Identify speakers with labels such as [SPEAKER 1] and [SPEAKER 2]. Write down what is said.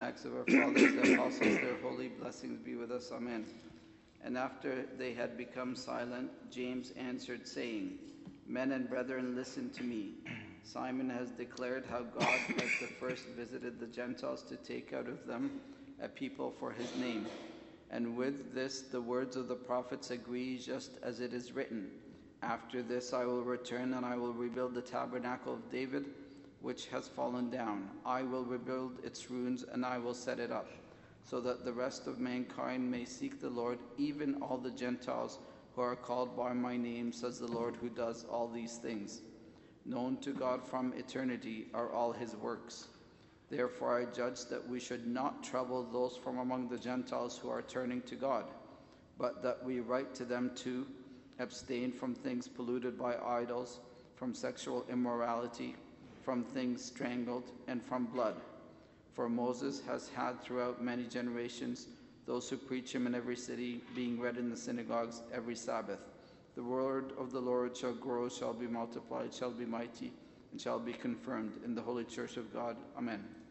[SPEAKER 1] Acts of our fathers, the apostles, their holy blessings be with us. Amen. And after they had become silent, James answered, saying, Men and brethren, listen to me. Simon has declared how God at the first visited the Gentiles to take out of them a people for his name. And with this the words of the prophets agree, just as it is written, After this I will return, and I will rebuild the tabernacle of David, which has fallen down. I will rebuild its ruins, and I will set it up, so that the rest of mankind may seek the Lord, even all the Gentiles who are called by my name, says the Lord, who does all these things. Known to God from eternity are all his works. Therefore I judge that we should not trouble those from among the Gentiles who are turning to God, but that we write to them to abstain from things polluted by idols, from sexual immorality, from things strangled, and from blood. For Moses has had throughout many generations those who preach him in every city, being read in the synagogues every Sabbath. The word of the Lord shall grow, shall be multiplied, shall be mighty, and shall be confirmed in the holy church of God. Amen.